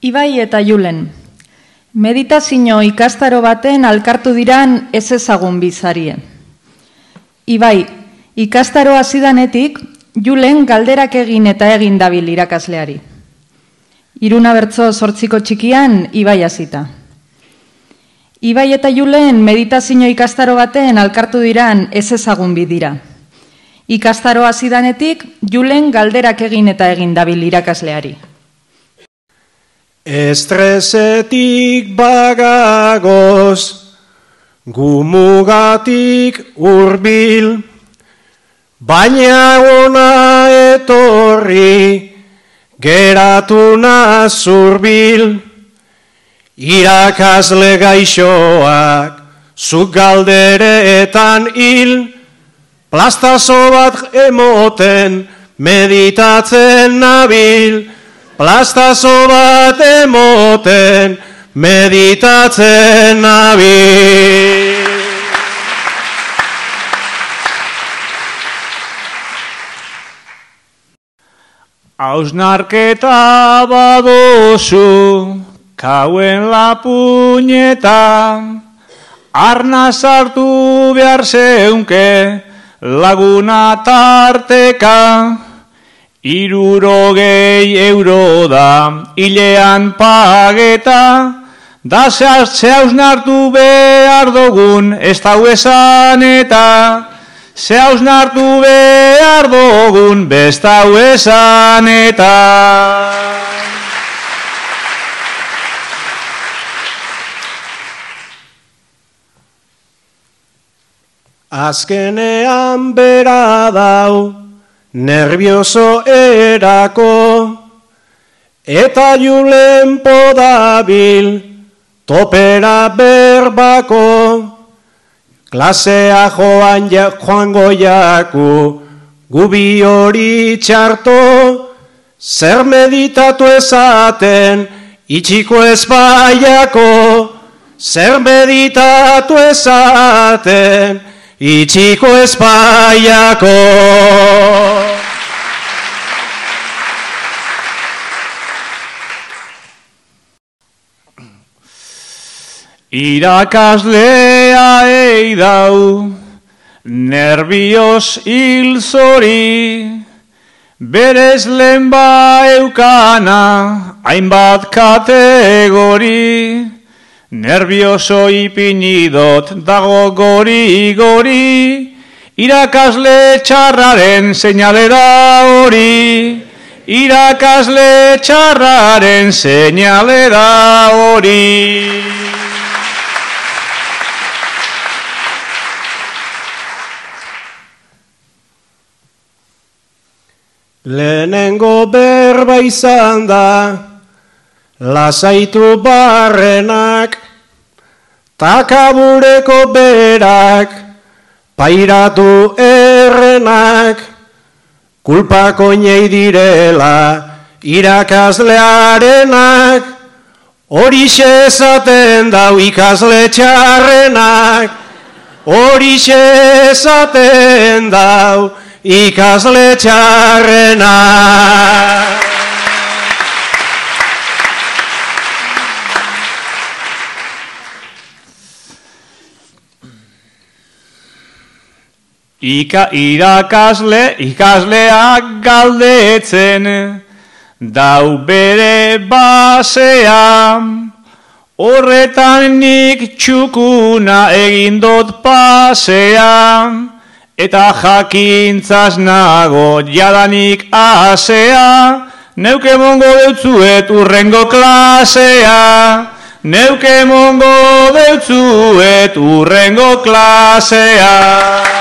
Ibai eta Julen. Meditazio ikastaro baten alkartu diran ez ezagun bizarie. Ibai, ikastaro hasidanetik, Julen galderak egin eta egin dabil irakasleari. Iruna bertso 8ko txikian, Ibai hasita. Ibai eta Julen meditazio ikastaro baten alkartu diran ez ezagun bidira. Ikastaro hasidanetik, Julen galderak egin eta egin dabil irakasleari. Estresetik bagagoz, gumugatik hurbil, baina ona etorri, geratu nazurbil, irakasle gaixoak, zuk galderetan hil, plastazo bat emoten, meditatzen nabil, plastazo bat emoten, meditatzen nabil. Hausnarketa badozu, kauen lapuñeta, arna sartu behar zeunke, laguna tarteka, 60 euro da hilean pageta, da ze hausnartu behar dugun ez dau esan eta, ze hausnartu behar dugun ez dau esan eta. Azkenean bera dau, nervioso erako, eta Julen podabil, topera berbako, klasea joango jaku, gubi hori txarto, zer meditatu ezaten, itxiko ezbaiako, zer meditatu ezaten, itxiko ezbaiako. Irakaslea eidau, nervios hil zori, berez lehen eukana, hainbat kategori, nervioso ipinidot dago gori-gori, irakasle txarraren seinale da hori, irakasle txarraren seinale da hori. Lehenengo berba izan da, lasaitu barrenak, takabureko berak, pairatu errenak, kulpako inei direla, irakaslearenak, horixe esaten dau ikasle txarrenak, horixe esaten dau ikasle txarrenak. Ikasleak galdetzen, dau bere basea, horretan nik txukuna egindot pasea, eta jakintzaz nago jadanik asea, neuke mongo deutzuet urrengo klasea, neuke mongo deutzuet urrengo klasea.